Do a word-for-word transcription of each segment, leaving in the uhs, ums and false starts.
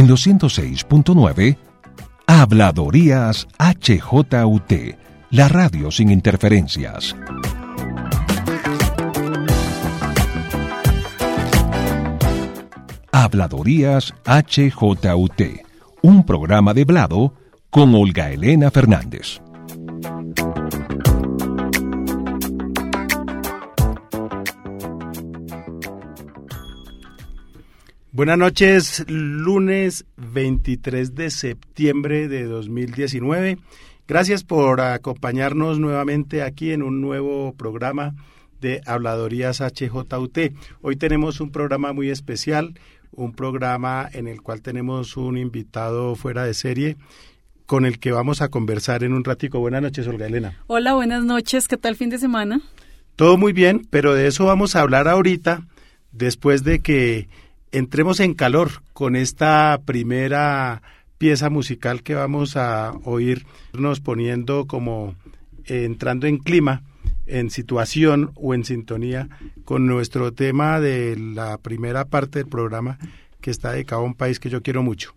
En los ciento seis punto nueve, Habladorías H J U T, la radio sin interferencias. Habladorías H J U T, un programa de Blado con Olga Elena Fernández. Buenas noches, lunes veintitrés de septiembre de dos mil diecinueve. Gracias por acompañarnos nuevamente aquí en un nuevo programa de Habladorías H J U T. Hoy tenemos un programa muy especial, un programa en el cual tenemos un invitado fuera de serie con el que vamos a conversar en un ratico. Buenas noches, Olga Elena. Hola, buenas noches. ¿Qué tal fin de semana? Todo muy bien, pero de eso vamos a hablar ahorita, después de que entremos en calor con esta primera pieza musical que vamos a oírnos poniendo como eh, entrando en clima, en situación o en sintonía con nuestro tema de la primera parte del programa, que está dedicado a un país que yo quiero mucho.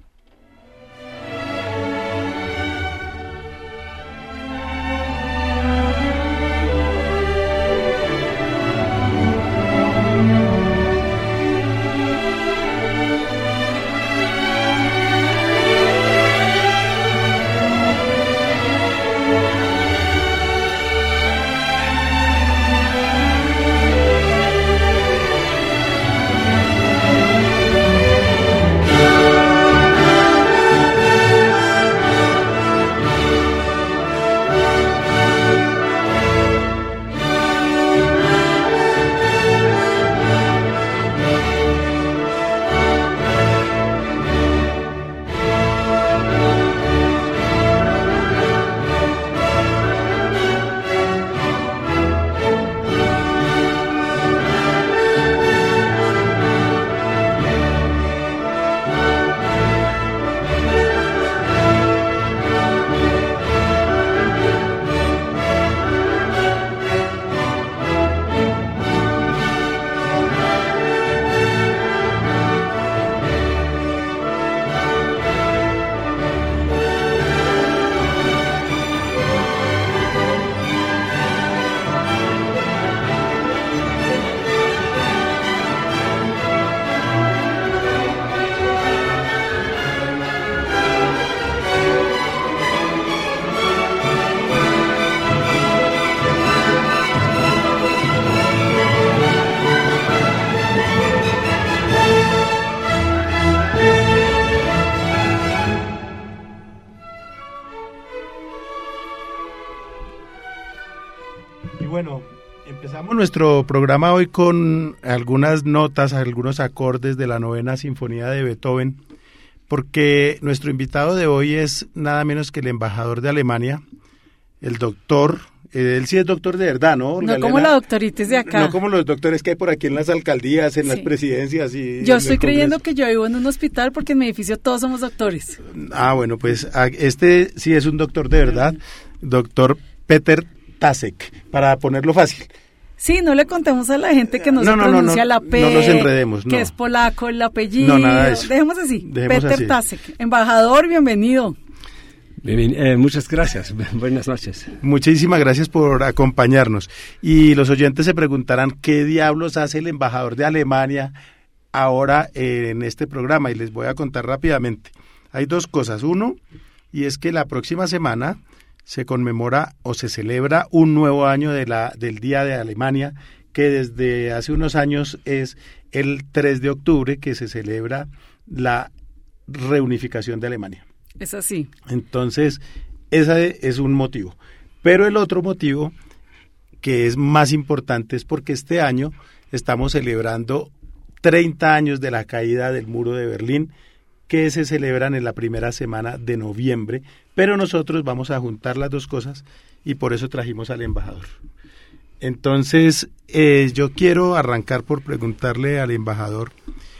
Nuestro programa hoy con algunas notas, algunos acordes de la novena sinfonía de Beethoven, porque nuestro invitado de hoy es nada menos que el embajador de Alemania, el doctor, eh, él sí es doctor de verdad, ¿no? Olga no como Elena? La doctoritis de acá. No como los doctores que hay por aquí en las alcaldías, en sí. Las presidencias. Y yo estoy creyendo que yo vivo en un hospital porque en mi edificio todos somos doctores. Ah, bueno, pues este sí es un doctor de verdad, doctor Peter Tasek, para ponerlo fácil. Sí, no le contemos a la gente que no, no se no, pronuncia no, no, la P, no nos enredemos, no. Que es polaco el apellido. No, nada de eso. Dejemos así. Dejemos Peter así. Tasek, embajador, bienvenido. Bien, eh, muchas gracias, buenas noches. Muchísimas gracias por acompañarnos. Y los oyentes se preguntarán qué diablos hace el embajador de Alemania ahora eh, en este programa, y les voy a contar rápidamente. Hay dos cosas. Uno, y es que la próxima semana se conmemora o se celebra un nuevo año de la, del Día de Alemania, que desde hace unos años es el tres de octubre, que se celebra la reunificación de Alemania. Es así. Entonces, ese es un motivo. Pero el otro motivo, que es más importante, es porque este año estamos celebrando treinta años de la caída del muro de Berlín, que se celebran en la primera semana de noviembre, pero nosotros vamos a juntar las dos cosas y por eso trajimos al embajador. Entonces, eh, yo quiero arrancar por preguntarle al embajador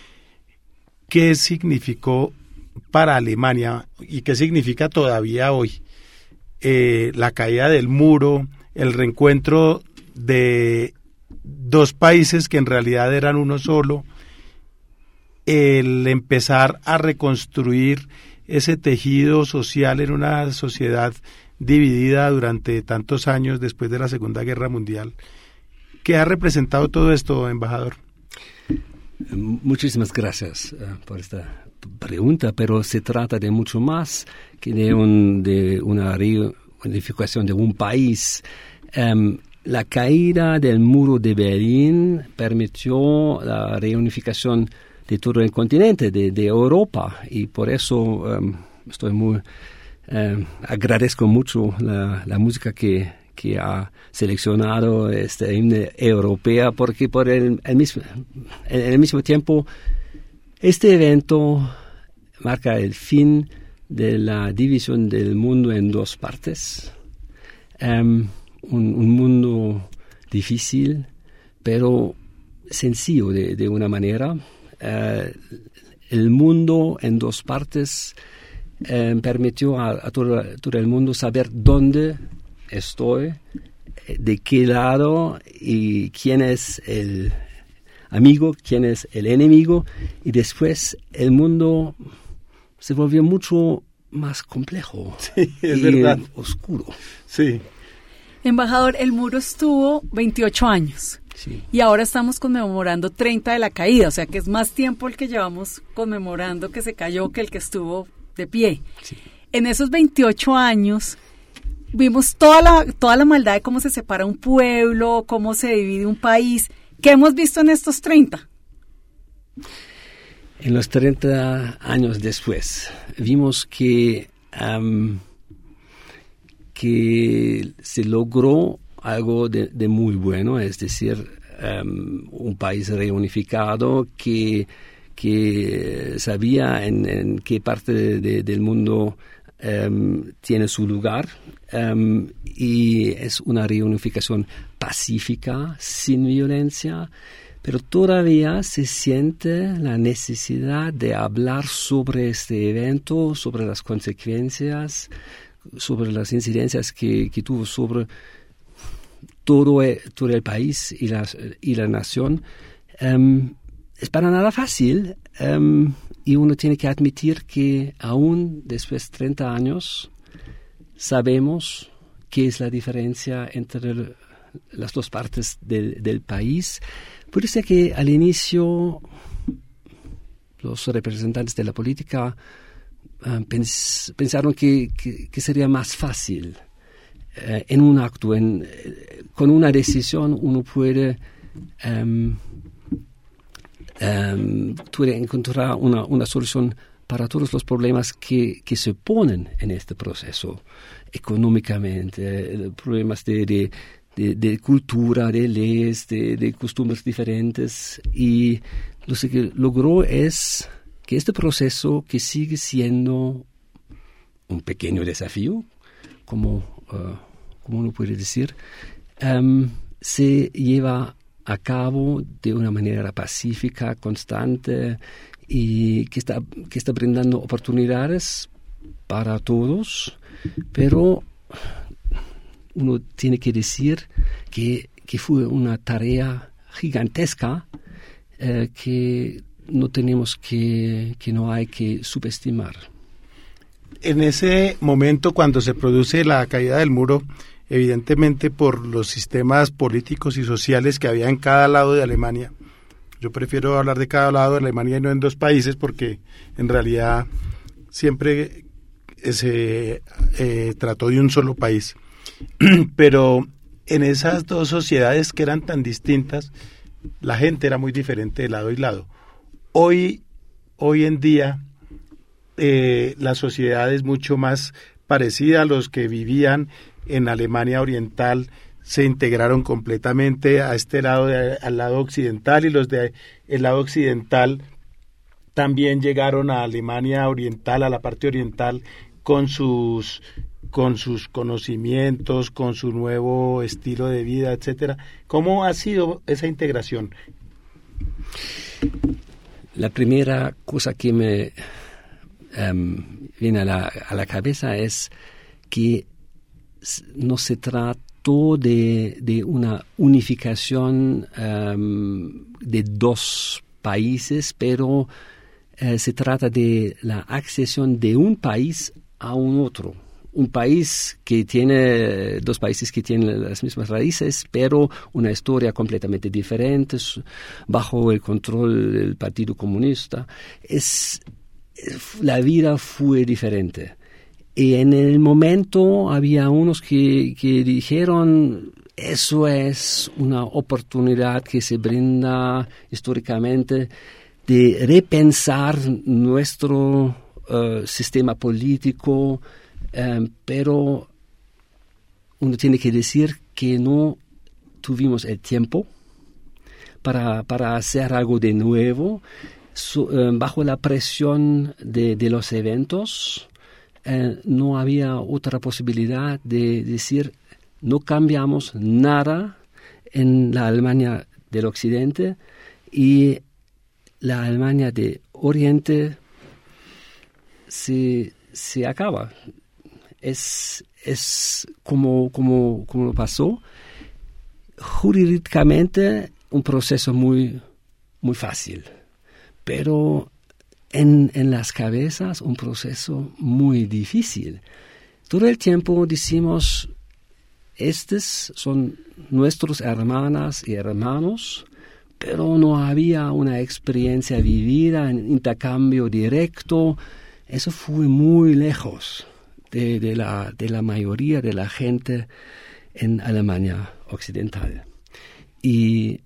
qué significó para Alemania y qué significa todavía hoy eh, la caída del muro, el reencuentro de dos países que en realidad eran uno solo, el empezar a reconstruir ese tejido social en una sociedad dividida durante tantos años después de la Segunda Guerra Mundial. ¿Qué ha representado todo esto, embajador? Muchísimas gracias uh, por esta pregunta, pero se trata de mucho más que de, un, de una reunificación de un país. Um, la caída del muro de Berlín permitió la reunificación de todo el continente, de, de Europa, y por eso um, estoy muy um, agradezco mucho la, la música que, que ha seleccionado este himno europea, porque por el, el mismo en el mismo tiempo este evento marca el fin de la división del mundo en dos partes, um, un, un mundo difícil pero sencillo de, de una manera. Uh, el mundo en dos partes uh, permitió a, a todo, todo el mundo saber dónde estoy, de qué lado y quién es el amigo, quién es el enemigo, y después el mundo se volvió mucho más complejo, sí, es y verdad, oscuro. Sí. Embajador, el muro estuvo veintiocho años. Sí. Y ahora estamos conmemorando treinta de la caída, o sea que es más tiempo el que llevamos conmemorando que se cayó que el que estuvo de pie. Sí. En esos veintiocho años vimos toda la, toda la maldad de cómo se separa un pueblo, cómo se divide un país. ¿Qué hemos visto en estos treinta? En los treinta años después, vimos que, um, que se logró algo de, de muy bueno, es decir, um, un país reunificado que, que sabía en, en qué parte de, de, del mundo um, tiene su lugar, um, y es una reunificación pacífica, sin violencia, pero todavía se siente la necesidad de hablar sobre este evento, sobre las consecuencias, sobre las incidencias que, que tuvo sobre todo el, todo el país y la, y la nación. Um, es para nada fácil, um, y uno tiene que admitir que aún después de treinta años sabemos qué es la diferencia entre el, las dos partes del, del país. Puede ser que al inicio los representantes de la política uh, pens, pensaron que, que, que sería más fácil. Uh, en un acto, en, uh, con una decisión uno puede, um, um, puede encontrar una, una solución para todos los problemas que, que se ponen en este proceso, económicamente, problemas de, de, de, de cultura, de leyes, de, de costumbres diferentes. Y lo que logró es que este proceso, que sigue siendo un pequeño desafío, como Uh, como uno puede decir, um, se lleva a cabo de una manera pacífica, constante, y que está, que está brindando oportunidades para todos, pero uno tiene que decir que, que fue una tarea gigantesca uh, que no tenemos que, que no hay que subestimar. En ese momento, cuando se produce la caída del muro, evidentemente por los sistemas políticos y sociales que había en cada lado de Alemania, yo prefiero hablar de cada lado de Alemania y no en dos países, porque en realidad siempre se eh, trató de un solo país. Pero en esas dos sociedades que eran tan distintas, la gente era muy diferente de lado y lado. Hoy, hoy en día, Eh, la sociedad es mucho más parecida. A los que vivían en Alemania Oriental se integraron completamente a este lado, de, al lado occidental, y los de el lado occidental también llegaron a Alemania Oriental, a la parte oriental, con sus con sus conocimientos, con su nuevo estilo de vida, etcétera. ¿Cómo ha sido esa integración? La primera cosa que me Um, viene a la, a la cabeza es que no se trató de, de una unificación um, de dos países, pero eh, se trata de la accesión de un país a un otro. Un país que tiene, dos países que tienen las mismas raíces, pero una historia completamente diferente, bajo el control del Partido Comunista. Es, la vida fue diferente. Y en el momento había unos que, que dijeron, eso es una oportunidad que se brinda históricamente de repensar nuestro uh, sistema político, um, pero uno tiene que decir que no tuvimos el tiempo para, para hacer algo de nuevo, so, uh, bajo la presión de, de los eventos. Uh, no había otra posibilidad de decir, no cambiamos nada en la Alemania del Occidente y la Alemania de Oriente se, se acaba. Es, es como, como, como lo pasó. Jurídicamente un proceso muy, muy fácil, pero en, en las cabezas un proceso muy difícil. Todo el tiempo decimos, estos son nuestros hermanas y hermanos, pero no había una experiencia vivida en intercambio directo. Eso fue muy lejos de, de, la, de la mayoría de la gente en Alemania Occidental. Y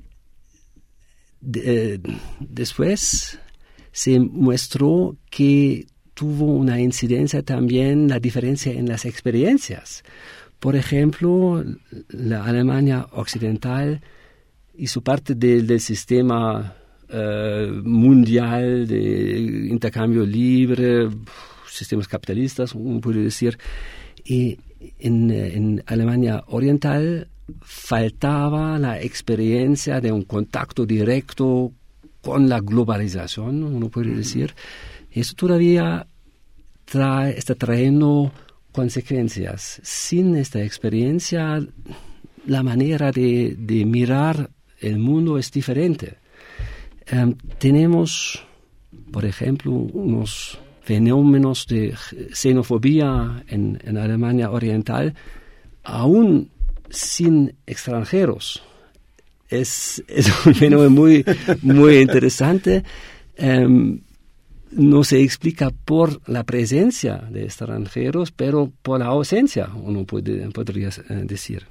de, después se mostró que tuvo una incidencia también la diferencia en las experiencias. Por ejemplo, la Alemania Occidental hizo parte del, del sistema uh, mundial de intercambio libre, sistemas capitalistas, uno puede decir, y en, en Alemania Oriental faltaba la experiencia de un contacto directo con la globalización, uno puede decir, y eso todavía trae, está trayendo consecuencias. Sin esta experiencia, la manera de, de mirar el mundo es diferente. Um, tenemos, por ejemplo, unos fenómenos de xenofobia en, en Alemania Oriental, aún sin extranjeros. Es, es un fenómeno muy, muy interesante. Um, no se explica por la presencia de extranjeros, pero por la ausencia, uno puede, podría decir.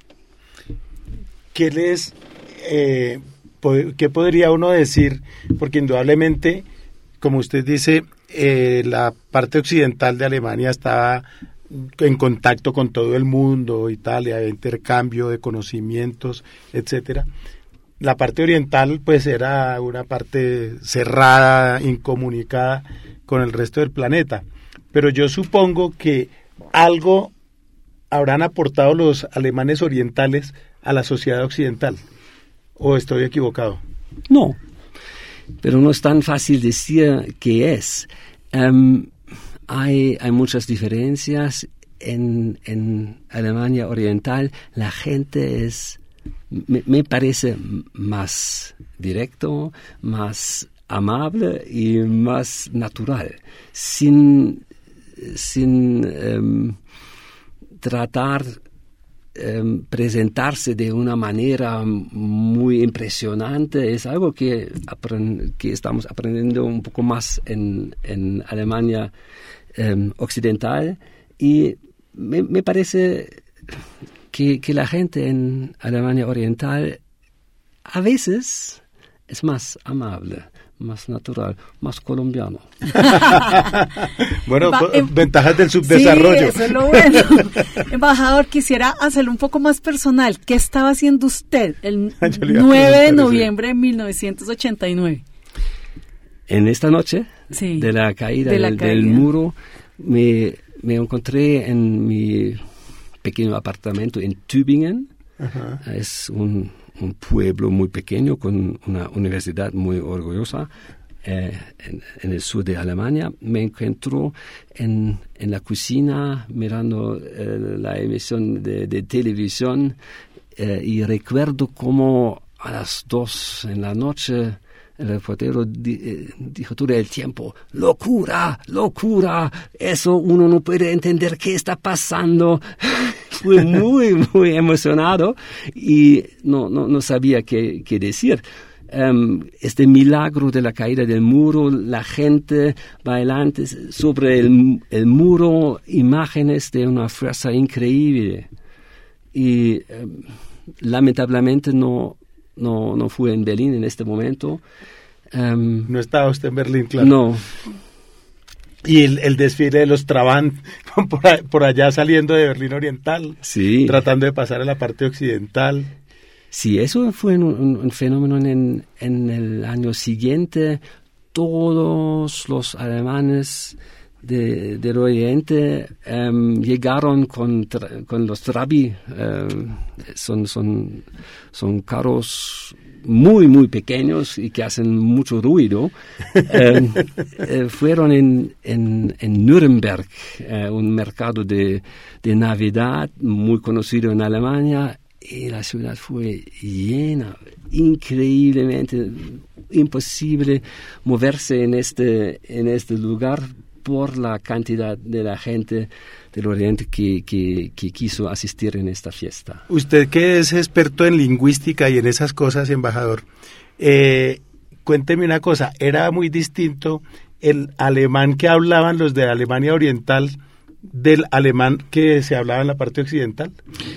¿Qué les, eh, po- qué podría uno decir? Porque indudablemente, como usted dice, eh, la parte occidental de Alemania estaba en contacto con todo el mundo, Italia, intercambio de conocimientos, etcétera. La parte oriental, pues, era una parte cerrada, incomunicada con el resto del planeta. Pero yo supongo que algo habrán aportado los alemanes orientales a la sociedad occidental. ¿O estoy equivocado? No, pero no es tan fácil decir qué es. Um, hay, hay muchas diferencias. En, en Alemania Oriental la gente es... Me, me parece más directo, más amable y más natural, sin, sin um, tratar um, presentarse de una manera muy impresionante. Es algo que, aprend, que estamos aprendiendo un poco más en, en Alemania um, Occidental, y me, me parece... Que, que la gente en Alemania Oriental a veces es más amable, más natural, más colombiano. Bueno, Va, em, ventajas del subdesarrollo. Sí, eso es lo bueno. Embajador, quisiera hacerlo un poco más personal. ¿Qué estaba haciendo usted el nueve de noviembre de mil novecientos ochenta y nueve? En esta noche Sí, de la caída, de la del, caída. del muro, me, me encontré en mi pequeño apartamento en Tübingen. Ajá. Es un, un pueblo muy pequeño con una universidad muy orgullosa eh, en, en el sur de Alemania. Me encuentro en, en la cocina mirando eh, la emisión de, de televisión eh, y recuerdo como a las dos en la noche el reportero di, eh, dijo todo el tiempo, locura, locura, eso uno no puede entender qué está pasando. Fui muy, muy emocionado y no, no, no sabía qué, qué decir. Um, este milagro de la caída del muro, la gente bailando sobre el, el muro, imágenes de una fuerza increíble. Y um, lamentablemente no, no, no fui en Berlín en este momento. Um, no estaba usted en Berlín, claro. No. Y el, el desfile de los Trabant por, a, por allá saliendo de Berlín Oriental, sí. Tratando de pasar a la parte occidental. Sí, eso fue un, un, un fenómeno en, en el año siguiente. Todos los alemanes de, del Oriente um, llegaron con, tra, con los Trabi. Um, son, son, son carros muy, muy pequeños y que hacen mucho ruido. um, eh, fueron en, en, en Nuremberg, uh, un mercado de, de Navidad muy conocido en Alemania. Y la ciudad fue llena, increíblemente imposible moverse en este, en este lugar por la cantidad de la gente del Oriente que, que, que quiso asistir en esta fiesta. Usted que es experto en lingüística y en esas cosas, embajador, eh, cuénteme una cosa, ¿era muy distinto el alemán que hablaban los de Alemania Oriental del alemán que se hablaba en la parte occidental?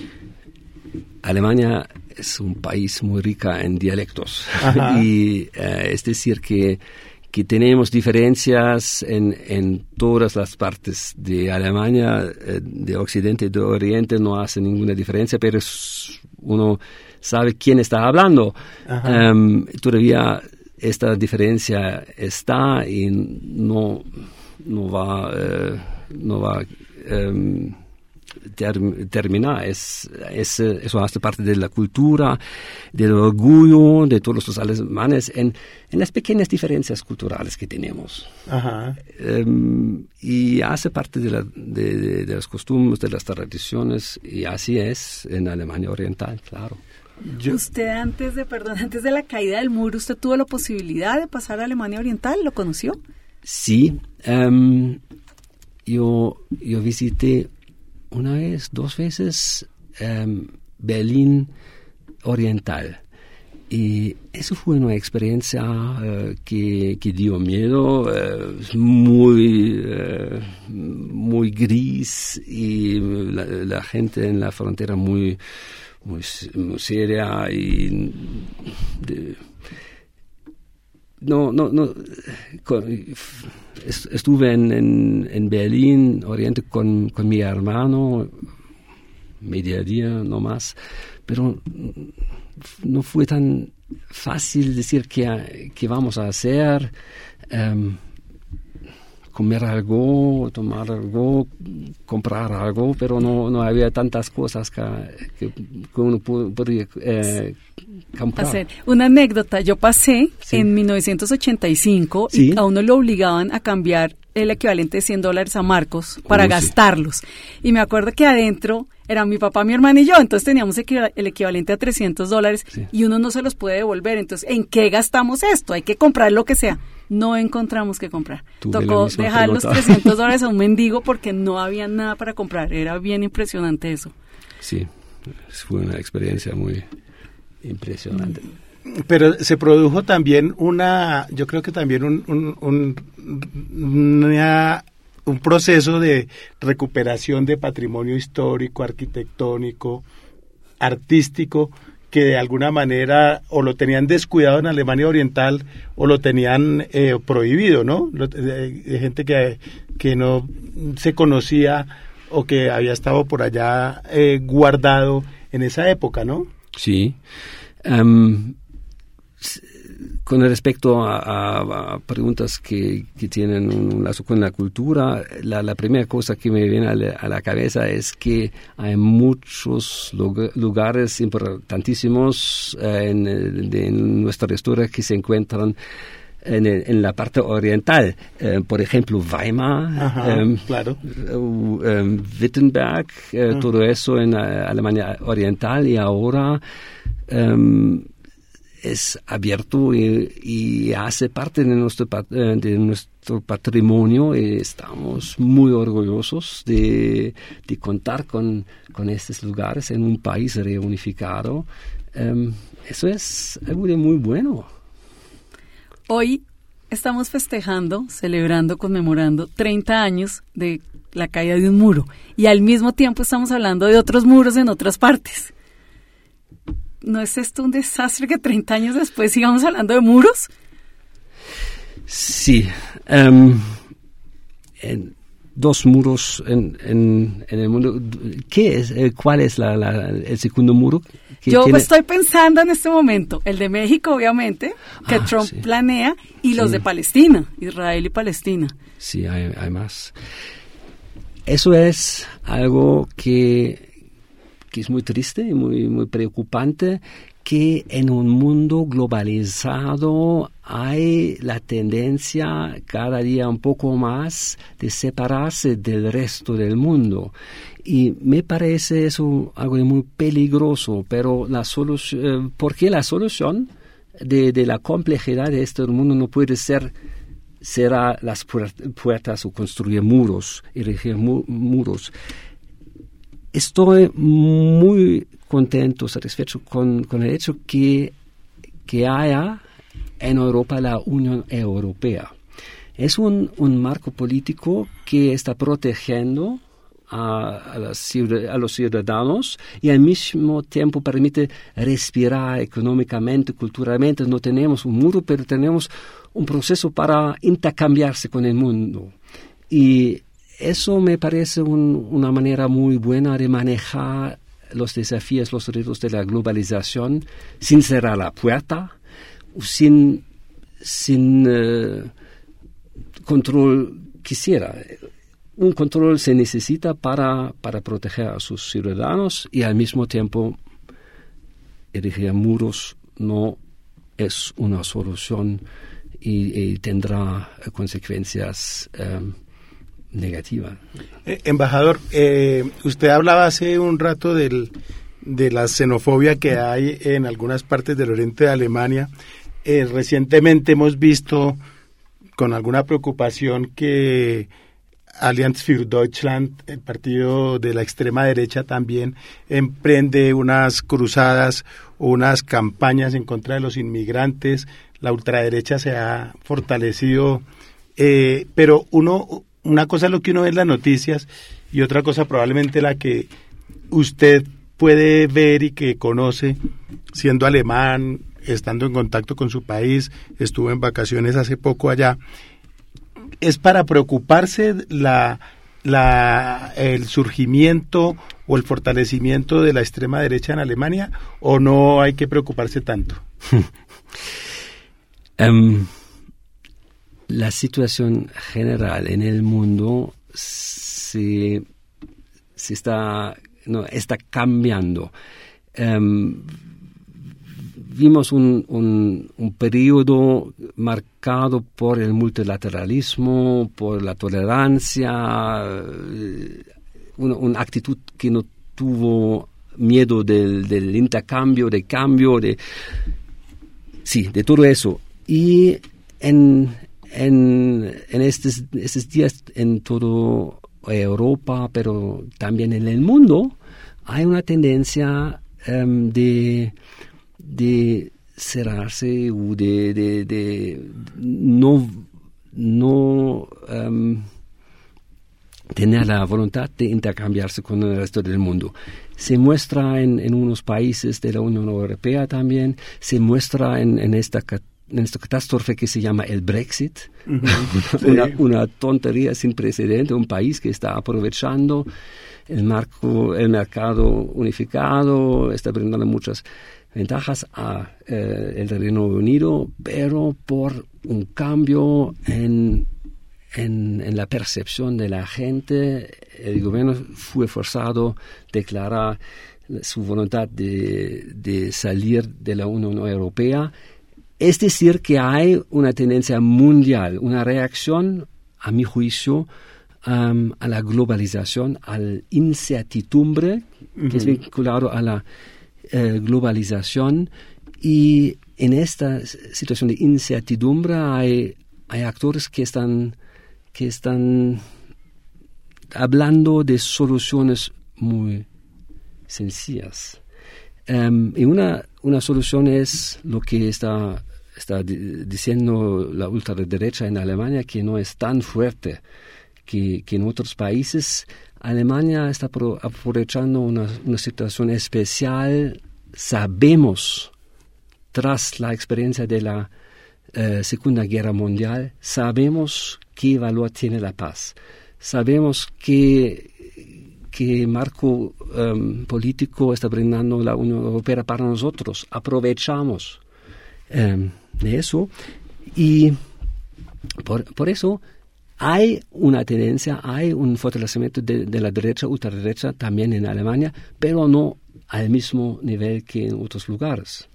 Alemania es un país muy rica en dialectos. Ajá. Y uh, es decir que, que tenemos diferencias en, en todas las partes de Alemania, eh, de Occidente y de Oriente no hace ninguna diferencia, pero es, uno sabe quién está hablando. Um, todavía esta diferencia está y no, no va, uh, no va um, Ter, terminar. Es, es, eso hace parte de la cultura, del orgullo de todos los alemanes en, en las pequeñas diferencias culturales que tenemos. Ajá. Um, y hace parte de, la, de, de, de las costumbres, de las tradiciones, y así es en Alemania Oriental, claro. Yo, usted antes de, perdón, antes de la caída del muro, ¿usted tuvo la posibilidad de pasar a Alemania Oriental? ¿Lo conoció? Sí. Um, yo, yo visité una vez, dos veces, um, Berlín Oriental. Y eso fue una experiencia uh, que, que dio miedo, uh, muy, uh, muy gris y la, la gente en la frontera muy, muy, muy seria y de, no, no, no. Con, estuve en, en, en Berlín Oriente con, con mi hermano, media día no más, pero no fue tan fácil decir qué, qué vamos a hacer, um, comer algo, tomar algo, comprar algo, pero no, no había tantas cosas que, que, que uno podría eh, comprar. Hacer una anécdota, yo pasé sí. en mil novecientos ochenta y cinco ¿Sí? y a uno lo obligaban a cambiar el equivalente de cien dólares a marcos para oh, gastarlos. Sí. Y me acuerdo que adentro eran mi papá, mi hermana y yo, entonces teníamos el equivalente a trescientos dólares sí. y uno no se los puede devolver. Entonces, ¿en qué gastamos esto? Hay que comprar lo que sea. No encontramos qué comprar. Tuve Tocó dejar pelota. los trescientos dólares a un mendigo porque no había nada para comprar. Era bien impresionante eso. Sí, fue una experiencia muy impresionante. Pero se produjo también una, yo creo que también un, un, un, una, un proceso de recuperación de patrimonio histórico, arquitectónico, artístico, que de alguna manera o lo tenían descuidado en Alemania Oriental o lo tenían eh, prohibido, ¿no? Lo, de, de gente que, que no se conocía o que había estado por allá eh, guardado en esa época, ¿no? Sí. Um, con respecto a, a, a preguntas que, que tienen un lazo con la cultura, la, la primera cosa que me viene a la, a la cabeza es que hay muchos lugares importantísimos eh, en, de, en nuestra historia que se encuentran en, en la parte oriental. Eh, por ejemplo, Weimar, Ajá, eh, claro. eh, Wittenberg, eh, todo eso en Alemania Oriental y ahora... Eh, es abierto y, y hace parte de nuestro, de nuestro patrimonio, y estamos muy orgullosos de, de contar con, con estos lugares en un país reunificado. Um, eso es algo de muy bueno. Hoy estamos festejando, celebrando, conmemorando treinta años de la caída de un muro, y al mismo tiempo estamos hablando de otros muros en otras partes. ¿No es esto un desastre que treinta años después sigamos hablando de muros? Sí. Um, en dos muros en, en, en el mundo. ¿Qué es? ¿Cuál es la, la, el segundo muro? Yo tiene... estoy pensando en este momento, el de México, obviamente, que ah, Trump sí. planea, y los sí. de Palestina, Israel y Palestina. Sí, hay, hay más. Eso es algo que, que es muy triste y muy, muy preocupante, que en un mundo globalizado hay la tendencia cada día un poco más de separarse del resto del mundo. Y me parece eso algo muy peligroso, pero la solución, porque la solución de, de la complejidad de este mundo no puede ser cerrar las puertas o construir muros, erigir mu- muros. Estoy muy contento, satisfecho con, con el hecho que, que haya en Europa la Unión Europea. Es un, un marco político que está protegiendo a, a, las, a los ciudadanos y al mismo tiempo permite respirar económicamente, culturalmente. No tenemos un muro, pero tenemos un proceso para intercambiarse con el mundo. Y eso me parece un, una manera muy buena de manejar los desafíos, los retos de la globalización sin cerrar la puerta, sin, sin uh, control quisiera. Un control se necesita para, para proteger a sus ciudadanos y al mismo tiempo erigir muros no es una solución y, y tendrá consecuencias um, negativa. Eh, embajador, eh, usted hablaba hace un rato del, de la xenofobia que hay en algunas partes del oriente de Alemania. Eh, recientemente hemos visto con alguna preocupación que Allianz für Deutschland, el partido de la extrema derecha, también emprende unas cruzadas, unas campañas en contra de los inmigrantes. La ultraderecha se ha fortalecido, eh, pero uno... Una cosa es lo que uno ve en las noticias y otra cosa probablemente la que usted puede ver y que conoce siendo alemán, estando en contacto con su país, estuvo en vacaciones hace poco allá. ¿Es para preocuparse la, la, el surgimiento o el fortalecimiento de la extrema derecha en Alemania o no hay que preocuparse tanto? um. La situación general en el mundo se, se está, no, está cambiando. Um, vimos un, un, un periodo marcado por el multilateralismo, por la tolerancia, una, una actitud que no tuvo miedo del, del intercambio, del cambio, de, sí, de todo eso. Y en En, en estos, estos días en toda Europa, pero también en el mundo, hay una tendencia um, de, de cerrarse o de, de, de no, no um, tener la voluntad de intercambiarse con el resto del mundo. Se muestra en, en unos países de la Unión Europea también, se muestra en, en esta en esta catástrofe que se llama el Brexit, uh-huh. sí. una, una tontería sin precedente, un país que está aprovechando el marco, el mercado unificado, está brindando muchas ventajas a eh, el Reino Unido, pero por un cambio en, en, en la percepción de la gente, el gobierno fue forzado a declarar su voluntad de, de salir de la Unión Europea. Es decir, que hay una tendencia mundial, una reacción, a mi juicio, um, a la globalización, a la incertidumbre, uh-huh. que es vinculado a la eh, globalización, y en esta situación de incertidumbre hay, hay actores que están, que están hablando de soluciones muy sencillas. Um, y una, una solución es lo que está, está di- diciendo la ultraderecha en Alemania, que no es tan fuerte que, que en otros países. Alemania está pro- aprovechando una, una situación especial. Sabemos, tras la experiencia de la eh, Segunda Guerra Mundial, sabemos qué valor tiene la paz. Sabemos que qué marco um, político está brindando la Unión Europea para nosotros. Aprovechamos um, de eso y por, por eso hay una tendencia, hay un fortalecimiento de, de la derecha, ultraderecha también en Alemania, pero no al mismo nivel que en otros lugares.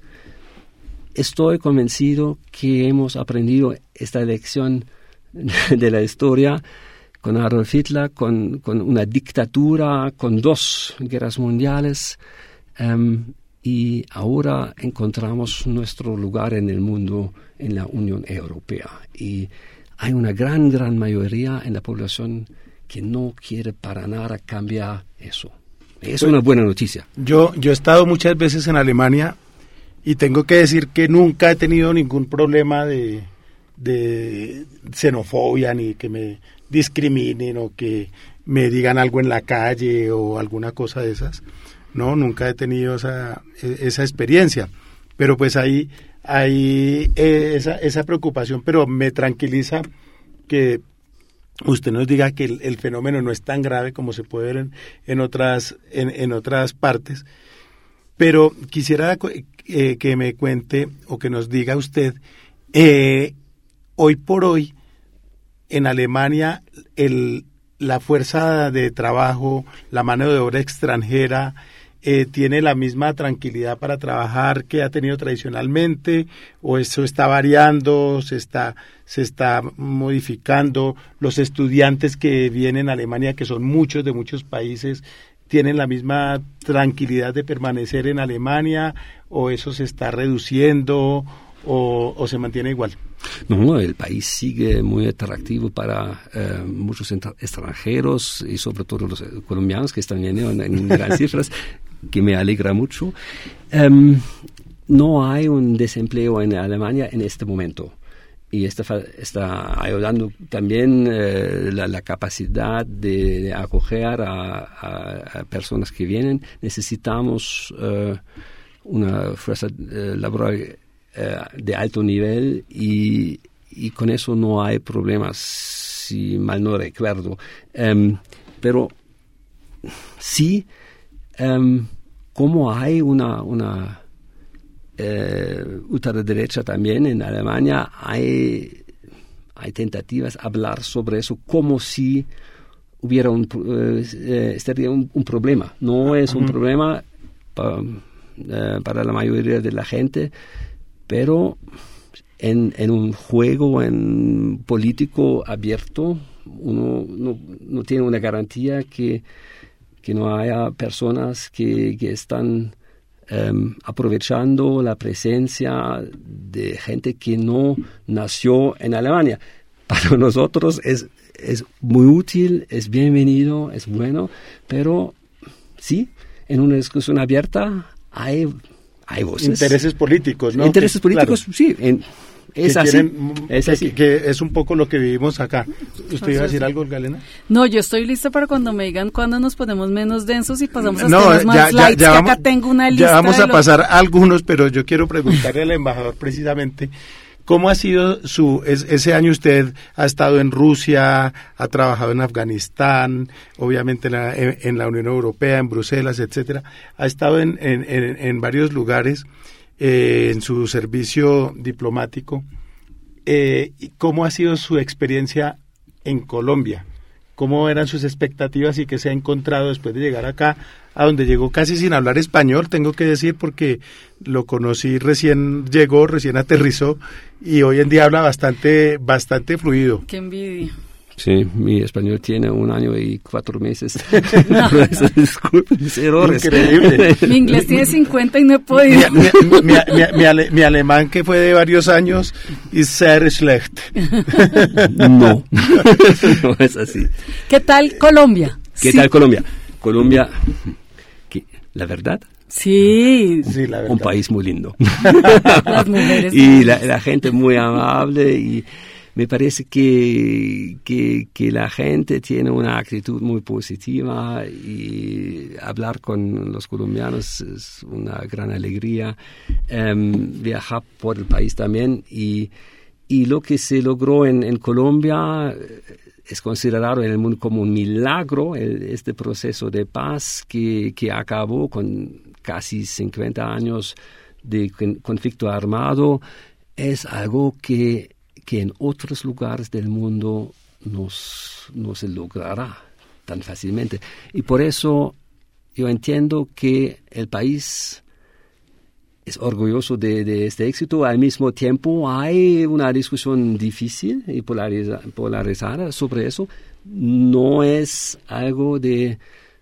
Estoy convencido que hemos aprendido esta lección de la historia con Adolf Hitler, con, con una dictadura, con dos guerras mundiales, um, y ahora encontramos nuestro lugar en el mundo, en la Unión Europea. Y hay una gran, gran mayoría en la población que no quiere para nada cambiar eso. Es una buena noticia. Yo, yo he estado muchas veces en Alemania y tengo que decir que nunca he tenido ningún problema de, de xenofobia, ni que me discriminen o que me digan algo en la calle o alguna cosa de esas. No, nunca he tenido esa, esa experiencia. Pero pues ahí hay esa, esa preocupación, pero me tranquiliza que usted nos diga que el, el fenómeno no es tan grave como se puede ver en, en, otras, en, en otras partes. Pero quisiera eh, que me cuente o que nos diga usted, eh, hoy por hoy, en Alemania, el, la fuerza de trabajo, la mano de obra extranjera, eh, ¿tiene la misma tranquilidad para trabajar que ha tenido tradicionalmente? ¿O eso está variando, se está, se está modificando? ¿Los estudiantes que vienen a Alemania, que son muchos de muchos países, tienen la misma tranquilidad de permanecer en Alemania? ¿O eso se está reduciendo o, o se mantiene igual? No, el país sigue muy atractivo para eh, muchos extranjeros y sobre todo los colombianos que están viniendo en, en grandes cifras, que me alegra mucho. Um, no hay un desempleo en Alemania en este momento y está, está ayudando también eh, la, la capacidad de, de acoger a, a, a personas que vienen. Necesitamos uh, una fuerza uh, laboral de alto nivel y, y con eso no hay problemas, si mal no recuerdo. Um, pero sí, um, como hay una, una eh, ultraderecha también en Alemania, hay, hay tentativas de hablar sobre eso como si hubiera un, eh, estaría un, un problema. No es un uh-huh. problema pa, eh, para la mayoría de la gente, pero en, en un juego en político abierto uno no, no tiene una garantía que, que no haya personas que, que están um, aprovechando la presencia de gente que no nació en Alemania. Para nosotros es, es muy útil, es bienvenido, es bueno, pero sí, en una discusión abierta hay... Hay voces. Intereses políticos, ¿no? Intereses que, políticos, claro, sí. En, es, así, quieren, es así. Que, que es un poco lo que vivimos acá. ¿Usted iba a decir algo, Galena? No, yo estoy lista para cuando me digan cuándo nos ponemos menos densos y pasamos a no, temas más ya, light, ya, ya que vamos, acá tengo una lista. Ya vamos a los... pasar a algunos, pero yo quiero preguntarle al embajador precisamente ¿cómo ha sido su, es, ese año usted ha estado en Rusia, ha trabajado en Afganistán, obviamente en la, en, en la Unión Europea, en Bruselas, etcétera, ha estado en, en, en, en varios lugares eh, en su servicio diplomático? Eh, ¿Cómo ha sido su experiencia en Colombia? ¿Cómo eran sus expectativas y qué se ha encontrado después de llegar acá, a donde llegó casi sin hablar español, tengo que decir, porque lo conocí recién llegó, recién aterrizó y hoy en día habla bastante bastante fluido? Qué envidia. Sí, mi español tiene un año y cuatro meses. Disculpen mis errores. Increíble. Mi inglés tiene cincuenta y no he podido. Mi, mi, mi, mi, mi, ale, mi alemán, que fue de varios años, es sehr schlecht. No, no es así. ¿Qué tal Colombia? ¿Qué Sí. tal Colombia? Colombia, que, la verdad, Sí, Sí, la verdad. un país muy lindo. las mujeres. Y la, la gente muy amable y me parece que, que, que la gente tiene una actitud muy positiva y hablar con los colombianos es una gran alegría. Um, viajar por el país también y, y lo que se logró en, en Colombia es considerado en el mundo como un milagro, el, este proceso de paz que, que acabó con casi cincuenta años de conflicto armado. Es algo que que en otros lugares del mundo no, no se logrará tan fácilmente. Y por eso yo entiendo que el país es orgulloso de, de este éxito. Al mismo tiempo hay una discusión difícil y polariza, polarizada sobre eso. No es algo de,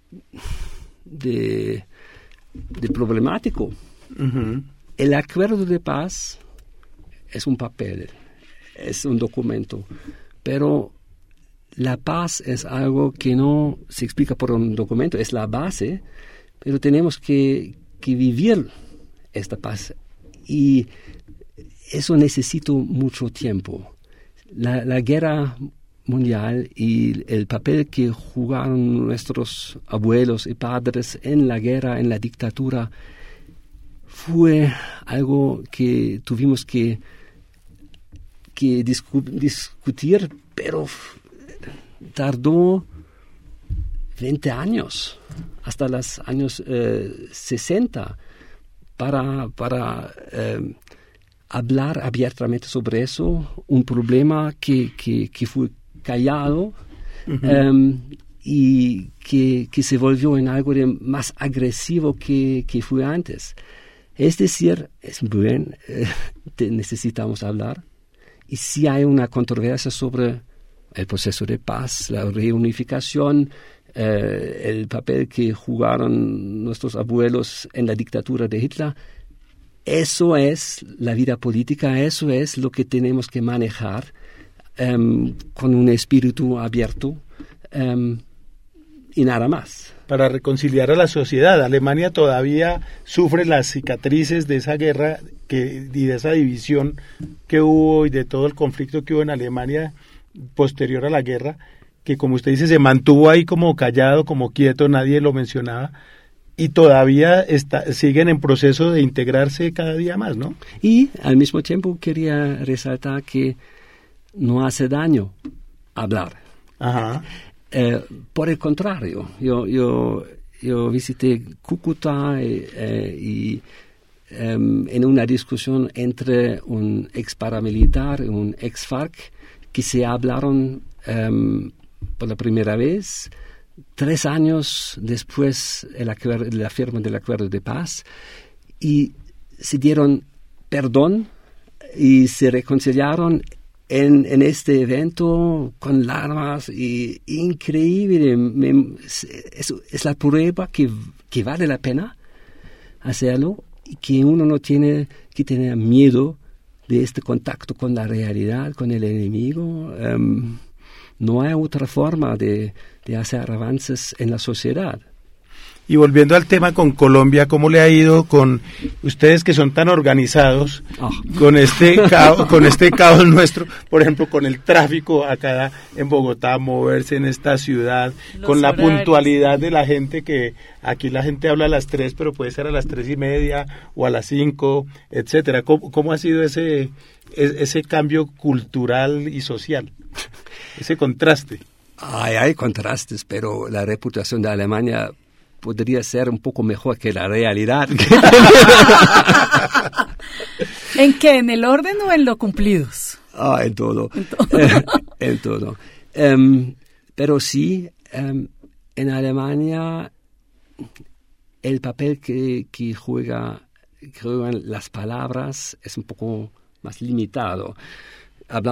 de, de problemático. Uh-huh. El acuerdo de paz es un papel, es un documento, pero la paz es algo que no se explica por un documento, es la base, pero tenemos que, que vivir esta paz y eso necesita mucho tiempo. La, la guerra mundial y el papel que jugaron nuestros abuelos y padres en la guerra, en la dictadura, fue algo que tuvimos que que discu- discutir, pero tardó veinte años, hasta los años eh, sesenta, para, para eh, hablar abiertamente sobre eso, un problema que, que, que fue callado uh-huh. um, y que, que se volvió en algo de más agresivo que, que fue antes. Es decir, es bien, eh, necesitamos hablar. Y si hay una controversia sobre el proceso de paz, la reunificación, eh, el papel que jugaron nuestros abuelos en la dictadura de Hitler, eso es la vida política, eso es lo que tenemos que manejar um, con un espíritu abierto um, y nada más. Para reconciliar a la sociedad. Alemania todavía sufre las cicatrices de esa guerra que, y de esa división que hubo y de todo el conflicto que hubo en Alemania posterior a la guerra, que como usted dice se mantuvo ahí como callado, como quieto, nadie lo mencionaba, y todavía está, siguen en proceso de integrarse cada día más, ¿no? Y al mismo tiempo quería resaltar que no hace daño hablar. Ajá. Eh, por el contrario, yo, yo, yo visité Cúcuta eh, eh, y um, en una discusión entre un ex paramilitar y un ex FARC que se hablaron um, por la primera vez, tres años después de la, de la firma del acuerdo de paz, y se dieron perdón y se reconciliaron En, en este evento con lágrimas y increíble. Me, es, es la prueba que, que vale la pena hacerlo y que uno no tiene que tener miedo de este contacto con la realidad, con el enemigo. Um, no hay otra forma de, de hacer avances en la sociedad. Y volviendo al tema con Colombia, ¿cómo le ha ido con ustedes que son tan organizados, oh. con este caos, con este caos nuestro, por ejemplo, con el tráfico acá en Bogotá, moverse en esta ciudad, Los con horarios. La puntualidad de la gente, que aquí la gente habla a las tres, pero puede ser a las tres y media o a las cinco, etcétera? ¿Cómo, cómo ha sido ese, ese cambio cultural y social, ese contraste? Ay, hay contrastes, pero la reputación de Alemania podría ser un poco mejor que la realidad. ¿En qué? ¿En el orden o en los cumplidos? Ah, en todo. En todo. Eh, en todo. Um, pero sí, um, en Alemania el papel que, que, juega, que juegan las palabras es un poco más limitado. Hablamos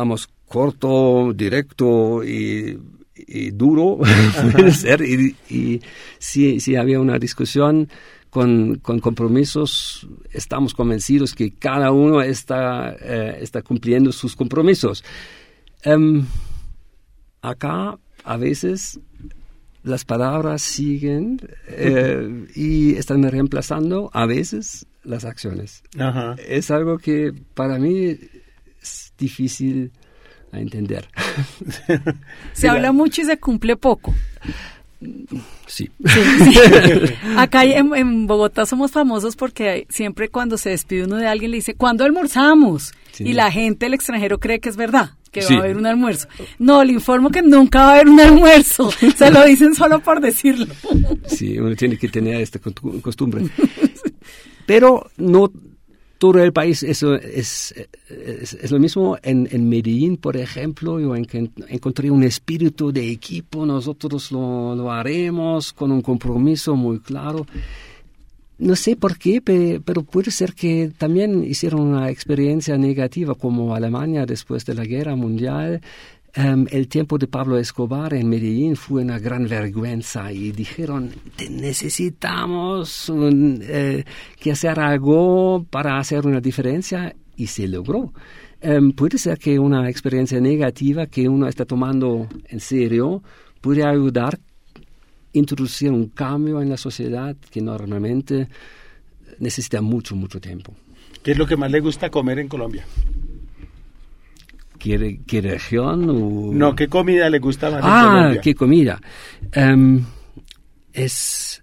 corto, directo y, y duro, puede ser, y, y si, si había una discusión con, con compromisos, estamos convencidos que cada uno está, eh, está cumpliendo sus compromisos. Um, acá, a veces, las palabras siguen eh, y están reemplazando, a veces, las acciones. Ajá. Es algo que para mí es difícil a entender. Se habla mucho y se cumple poco. Sí. sí, sí. Acá en, en Bogotá somos famosos porque siempre cuando se despide uno de alguien le dice, ¿cuándo almorzamos? Sí. Y la gente, el extranjero, cree que es verdad, que sí. va a haber un almuerzo. No, le informo que nunca va a haber un almuerzo. Se lo dicen solo por decirlo. Sí, uno tiene que tener esta costumbre. Pero no todo el país, eso es, es, es lo mismo. En, en Medellín, por ejemplo, yo en, encontré un espíritu de equipo, nosotros lo, lo haremos con un compromiso muy claro. No sé por qué, pero puede ser que también hicieron una experiencia negativa como Alemania después de la Guerra Mundial. Um, el tiempo de Pablo Escobar en Medellín fue una gran vergüenza y dijeron, necesitamos un, eh, que hacer algo para hacer una diferencia, y se logró. Um, puede ser que una experiencia negativa que uno está tomando en serio puede ayudar a introducir un cambio en la sociedad que normalmente necesita mucho, mucho tiempo. ¿Qué es lo que más le gusta comer en Colombia? ¿Qué, ¿Qué región? O... No, ¿qué comida le gusta más ah, en Colombia? Ah, ¿qué comida? Um, es...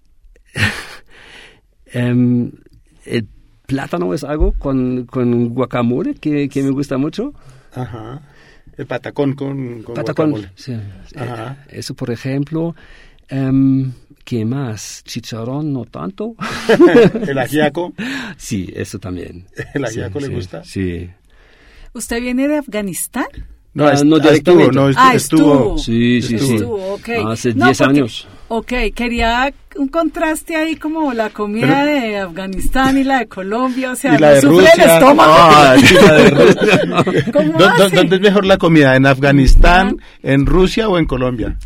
um, el plátano es algo con, con guacamole que, que me gusta mucho. Ajá. El patacón con, con patacón, guacamole. Sí. Ajá. Eso, por ejemplo. Um, ¿Qué más? Chicharrón, no tanto. ¿El ajiaco? Sí, eso también. ¿El ajiaco sí, le sí, gusta? Sí. ¿Usted viene de Afganistán? No, ah, est- no estuvo, no, est- ah, estuvo. estuvo. Sí, sí, sí. Estuvo, okay. Hace no, diez porque, años. Ok, quería un contraste ahí como la comida Pero, de Afganistán y la de Colombia, o sea, y la de sufre Rusia. el estómago. Ah, sí, la de Rusia. ¿Cómo ¿Dó- hace? ¿Dónde es mejor la comida? ¿En Afganistán, en Rusia o en Colombia?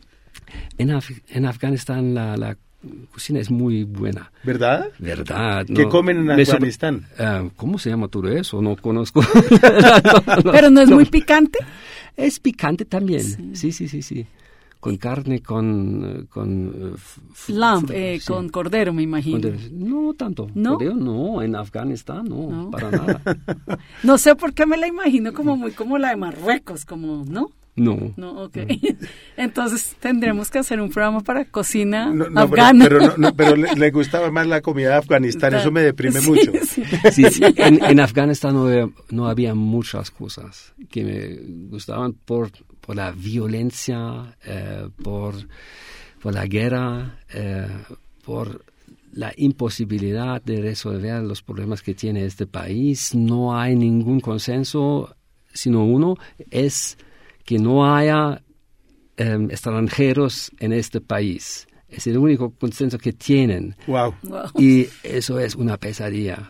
En, Af- en Afganistán la, la cocina es muy buena. ¿Verdad? ¿Verdad? ¿Qué no, comen en Afganistán? Uh, ¿Cómo se llama todo eso? No conozco. no, no, ¿Pero no es no. muy picante? Es picante también, sí, sí, sí, sí. sí. Con carne, con... con f- Lamb, eh, sí. Con cordero, me imagino. Cordero. No tanto. ¿No? Cordero no, en Afganistán no, no, para nada. No sé por qué me la imagino como muy como la de Marruecos, como, ¿no? No. No, ok. No. Entonces tendremos que hacer un programa para cocina no, no, afgana. Pero, pero, no, no, pero le, le gustaba más la comida de Afganistán, eso me deprime sí, mucho. Sí, sí, sí. En, en Afganistán no había, no había muchas cosas que me gustaban por, por la violencia, eh, por, por la guerra, eh, por la imposibilidad de resolver los problemas que tiene este país. No hay ningún consenso, sino uno es que no haya eh, extranjeros en este país. Es el único consenso que tienen. Wow. wow. Y eso es una pesadilla.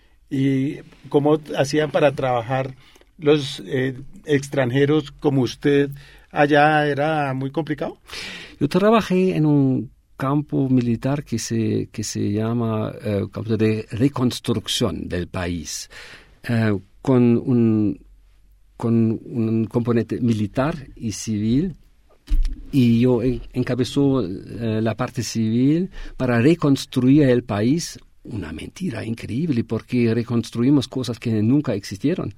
¿Y cómo hacían para trabajar los eh, extranjeros como usted? ¿Allá era muy complicado? Yo trabajé en un campo militar que se, que se llama eh, campo de reconstrucción del país, eh, con un... con un componente militar y civil, y yo encabezó eh, la parte civil para reconstruir el país. Una mentira increíble, porque reconstruimos cosas que nunca existieron.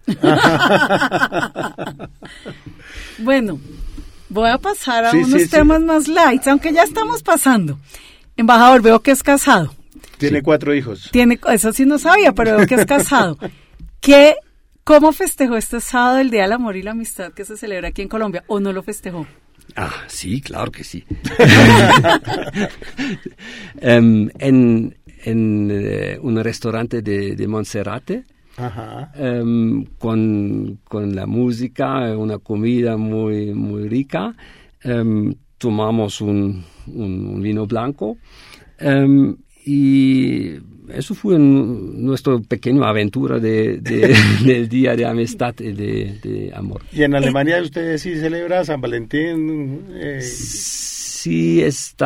Bueno, voy a pasar a sí, unos sí, temas sí. más light, aunque ya estamos pasando. Embajador, veo que es casado. Tiene sí. cuatro hijos. Tiene, eso sí no sabía, pero veo que es casado. ¿Qué ¿Cómo festejó este sábado el Día del Amor y la Amistad que se celebra aquí en Colombia? ¿O no lo festejó? Ah, sí, claro que sí. um, en en uh, un restaurante de, de Monserrate, Ajá. Um, con, con la música, una comida muy, muy rica. Um, tomamos un, un, un vino blanco. Um, y eso fue un, nuestra pequeña aventura de, de, del Día de Amistad y de, de Amor. ¿Y en Alemania ustedes sí celebran San Valentín? Eh... Sí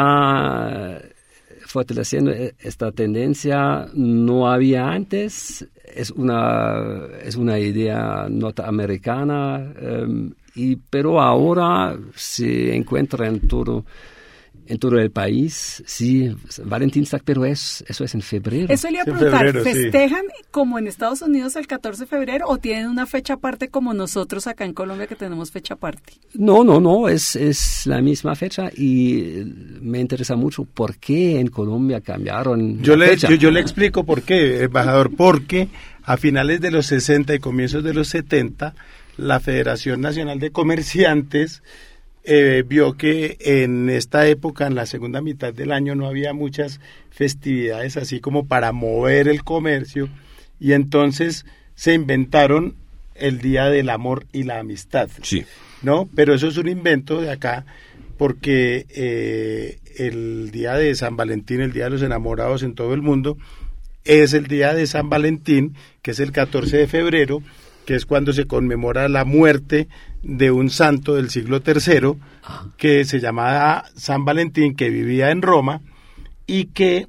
está fortaleciendo esta tendencia, no había antes, es una, es una idea norteamericana, um, y, pero ahora se encuentra en todo, en todo el país, sí, Valentinstag, pero es, eso es en febrero. Eso le iba a preguntar, febrero, ¿festejan sí. como en Estados Unidos el catorce de febrero o tienen una fecha aparte como nosotros acá en Colombia que tenemos fecha aparte? No, no, no, es, es la misma fecha y me interesa mucho por qué en Colombia cambiaron yo la le, fecha. Yo, yo le explico por qué, embajador, porque a finales de los sesenta y comienzos de los setenta, la Federación Nacional de Comerciantes Eh, vio que en esta época, en la segunda mitad del año, no había muchas festividades así como para mover el comercio, y entonces se inventaron el Día del Amor y la Amistad. Sí. ¿No? Pero eso es un invento de acá, porque eh, el Día de San Valentín, el Día de los Enamorados en todo el mundo, es el Día de San Valentín, que es el catorce de febrero, que es cuando se conmemora la muerte de un santo del siglo tercero, que se llamaba San Valentín, que vivía en Roma, y que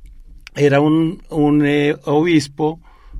era un, un eh, obispo,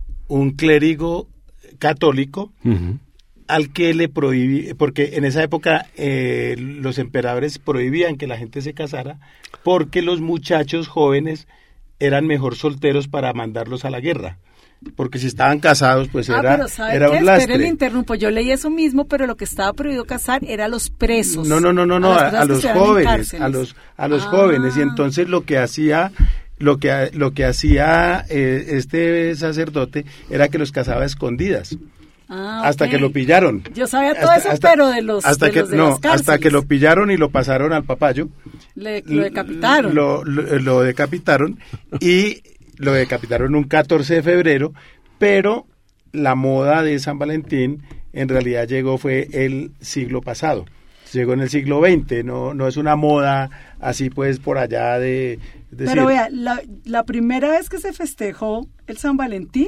un clérigo católico, uh-huh. al que le prohibí, porque en esa época eh, los emperadores prohibían que la gente se casara, porque los muchachos jóvenes eran mejor solteros para mandarlos a la guerra. Porque si estaban casados, pues ah, era, pero ¿sabe era qué? un lastre. Espere, le interrumpo. Yo leí eso mismo, pero lo que estaba prohibido casar era a los presos. No, no, no, no, no, a, a los jóvenes, a los, a los ah. jóvenes. Y entonces lo que hacía, lo que, lo que hacía eh, este sacerdote era que los casaba a escondidas. Ah, hasta okay. que lo pillaron. Yo sabía todo hasta, eso, hasta, pero de los, hasta de que, los de no, las cárceles. Hasta que lo pillaron y lo pasaron al papayo. Le, lo decapitaron. Lo, lo, lo decapitaron y lo decapitaron un catorce de febrero, pero la moda de San Valentín en realidad llegó fue el siglo pasado, llegó en el siglo veinte, no, no es una moda así pues por allá de... de pero vea, la, la primera vez que se festejó el San Valentín,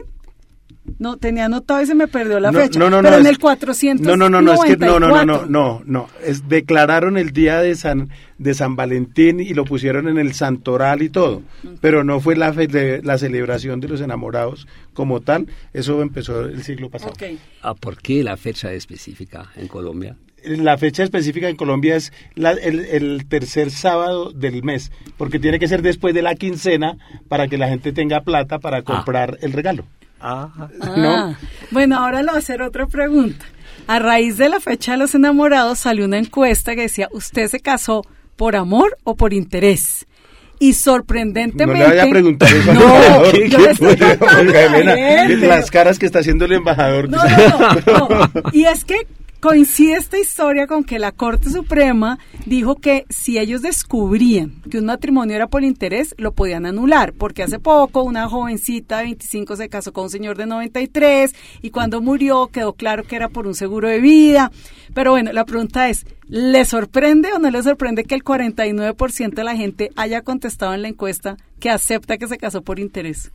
no, tenía anotado y se me perdió la no, fecha, no, no, pero no, en es, el cuatrocientos no, no, no, no, es que no, no, no, no, no, no, es, declararon el día de San de San Valentín y lo pusieron en el santoral y todo, uh-huh. pero no fue la fe, de, la celebración de los enamorados como tal, eso empezó el siglo pasado. Okay. Ah, ¿por qué la fecha específica en Colombia? La fecha específica en Colombia es la, el, el tercer sábado del mes, porque tiene que ser después de la quincena para que la gente tenga plata para comprar ah. el regalo. Ah, ¿no? Ah, bueno, ahora le voy a hacer otra pregunta. A raíz de la fecha de los enamorados salió una encuesta que decía, ¿usted se casó por amor o por interés? Y sorprendentemente... No le vaya a preguntar eso al no, embajador. Yo le estoy contando Elena, las caras que está haciendo el embajador. No, no, no, no. Y es que coincide esta historia con que la Corte Suprema dijo que si ellos descubrían que un matrimonio era por interés, lo podían anular, porque hace poco una jovencita de veinticinco se casó con un señor de noventa y tres y cuando murió quedó claro que era por un seguro de vida. Pero bueno, la pregunta es, ¿le sorprende o no le sorprende que el cuarenta y nueve por ciento de la gente haya contestado en la encuesta que acepta que se casó por interés?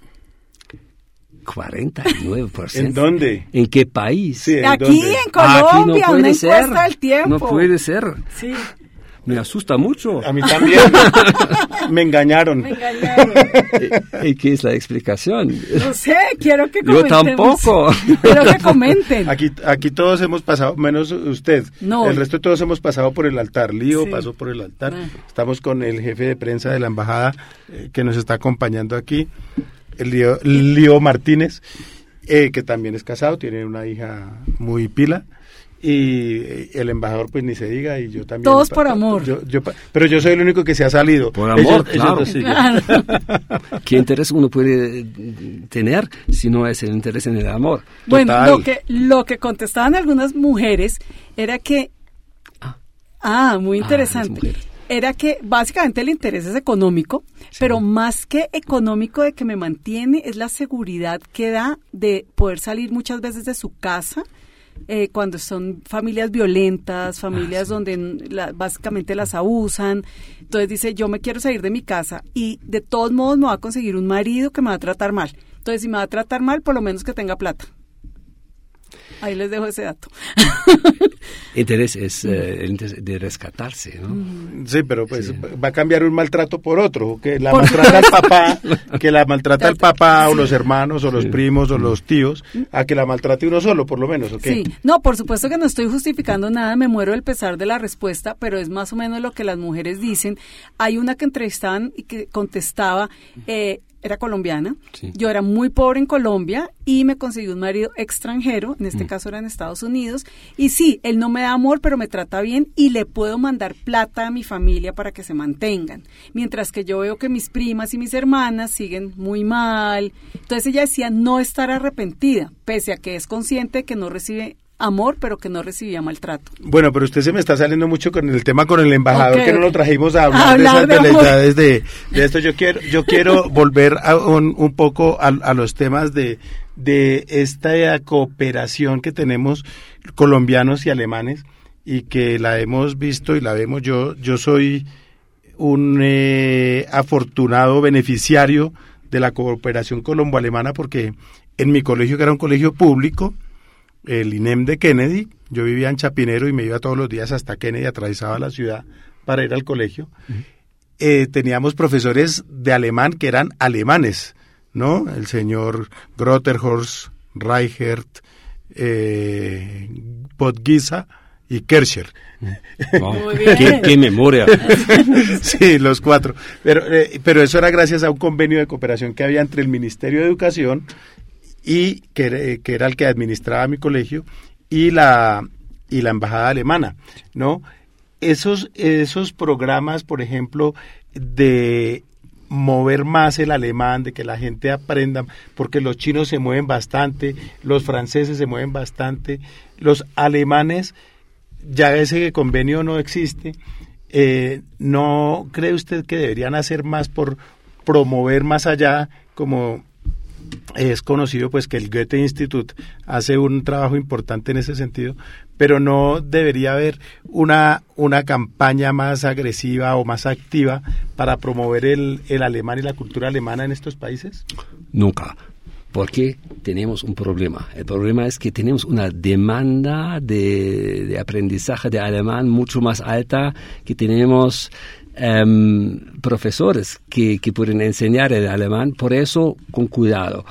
cuarenta y nueve por ciento. ¿En dónde? ¿En qué país? Sí, ¿en Aquí dónde? En Colombia, no una encuesta ser. del tiempo. No puede ser. Sí. Me asusta mucho. A mí también. Me engañaron. Me engañaron. ¿Y qué es la explicación? No sé, quiero que comentemos. Yo tampoco. Quiero que comenten. Aquí, aquí todos hemos pasado, menos usted. No. El resto todos hemos pasado por el altar. Lío sí. pasó por el altar. Ah. Estamos con el jefe de prensa de la embajada eh, que nos está acompañando aquí, el Lío, Lío Martínez, eh, que también es casado, tiene una hija muy pila. Y el embajador pues ni se diga y yo también. Todos por amor. Yo, yo, pero yo soy el único que se ha salido. Por amor, ellos, claro. Ellos claro. ¿Qué interés uno puede tener si no es el interés en el amor? Bueno, Total. lo que lo que contestaban algunas mujeres era que ah, ah muy interesante. Ah, era que básicamente el interés es económico, sí. pero más que económico de que me mantiene es la seguridad que da de poder salir muchas veces de su casa eh, cuando son familias violentas, familias ah, sí. donde la, básicamente las abusan. Entonces dice, yo me quiero salir de mi casa y de todos modos me va a conseguir un marido que me va a tratar mal. Entonces, si me va a tratar mal, por lo menos que tenga plata. Ahí les dejo ese dato. Interés es eh, el interés de rescatarse, ¿no? Sí, pero pues sí. va a cambiar un maltrato por otro, que la por maltrata al papá, que la maltrata al papá o los hermanos o los sí. primos o los tíos, a que la maltrate uno solo, por lo menos, ¿ok? Sí, no, por supuesto que no estoy justificando nada, me muero del pesar de la respuesta, pero es más o menos lo que las mujeres dicen. Hay una que entrevistaban y que contestaba, eh, era colombiana, sí. yo era muy pobre en Colombia y me conseguí un marido extranjero, en este mm. caso era en Estados Unidos, y sí, él no me da amor, pero me trata bien y le puedo mandar plata a mi familia para que se mantengan, mientras que yo veo que mis primas y mis hermanas siguen muy mal. Entonces ella decía no estar arrepentida, pese a que es consciente que no recibe amor, pero que no recibía maltrato. Bueno, pero usted se me está saliendo mucho con el tema con el embajador, okay, que okay. no lo trajimos a hablar, a hablar de esas veleidades de, de esto. Yo quiero, yo quiero volver a un, un poco a, a los temas de, de esta cooperación que tenemos colombianos y alemanes y que la hemos visto y la vemos. Yo, yo soy un eh, afortunado beneficiario de la cooperación colombo-alemana porque en mi colegio, que era un colegio público, el I N E M de Kennedy, yo vivía en Chapinero y me iba todos los días hasta Kennedy, atravesaba la ciudad para ir al colegio. Uh-huh. Eh, teníamos profesores de alemán que eran alemanes, ¿no? El señor Grotterhorst, Reichert, eh, Podgisa y Kircher. Wow. ¿Qué, qué memoria. Sí, los cuatro. Pero, eh, pero eso era gracias a un convenio de cooperación que había entre el Ministerio de Educación y que, que era el que administraba mi colegio y la y la embajada alemana, ¿no? Esos esos programas, por ejemplo, de mover más el alemán, de que la gente aprenda, porque los chinos se mueven bastante, los franceses se mueven bastante, los alemanes, ya ese convenio no existe. Eh, ¿no cree usted que deberían hacer más por promover más allá, como es conocido pues que el Goethe Institut hace un trabajo importante en ese sentido, pero no debería haber una una campaña más agresiva o más activa para promover el, el alemán y la cultura alemana en estos países? Nunca, porque tenemos un problema. El problema es que tenemos una demanda de, de aprendizaje de alemán mucho más alta, que tenemos Um, profesores que, que pueden enseñar el alemán, por eso con cuidado.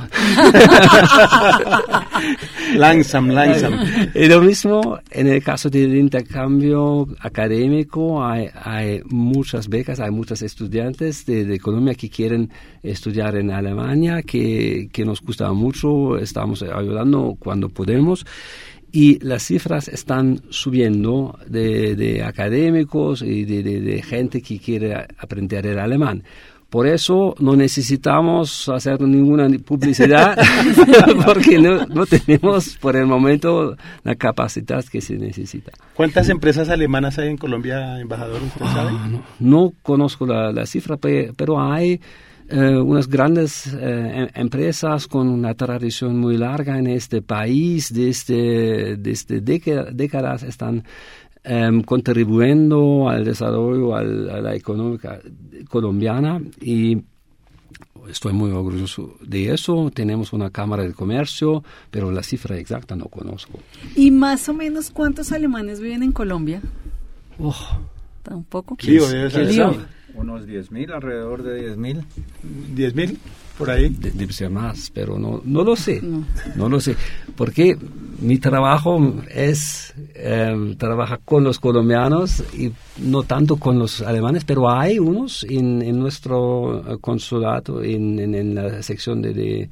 Langsam, langsam. Y lo mismo en el caso del intercambio académico, hay, hay muchas becas, hay muchos estudiantes de, de Colombia que quieren estudiar en Alemania, que, que nos gusta mucho, estamos ayudando cuando podemos. Y las cifras están subiendo de, de académicos y de, de, de gente que quiere aprender el alemán. Por eso no necesitamos hacer ninguna publicidad porque no, no tenemos por el momento la capacidad que se necesita. ¿Cuántas empresas alemanas hay en Colombia, embajador? ¿Usted ah, sabe? No, no conozco la, la cifra, pero hay Eh, unas grandes eh, empresas con una tradición muy larga en este país, desde, desde décadas, décadas están eh, contribuyendo al desarrollo, al, a la económica colombiana, y estoy muy orgulloso de eso. Tenemos una cámara de comercio, pero la cifra exacta no conozco. ¿Y más o menos cuántos alemanes viven en Colombia? Oh. ¿Tampoco? Lío, debe ser Lío. Unos diez mil, alrededor de diez mil. ¿diez mil? Por ahí. De, debe ser más, pero no, no lo sé. No. no lo sé. Porque mi trabajo es eh, trabajar con los colombianos y no tanto con los alemanes, pero hay unos en, en nuestro consulado, en, en, en la sección de, de,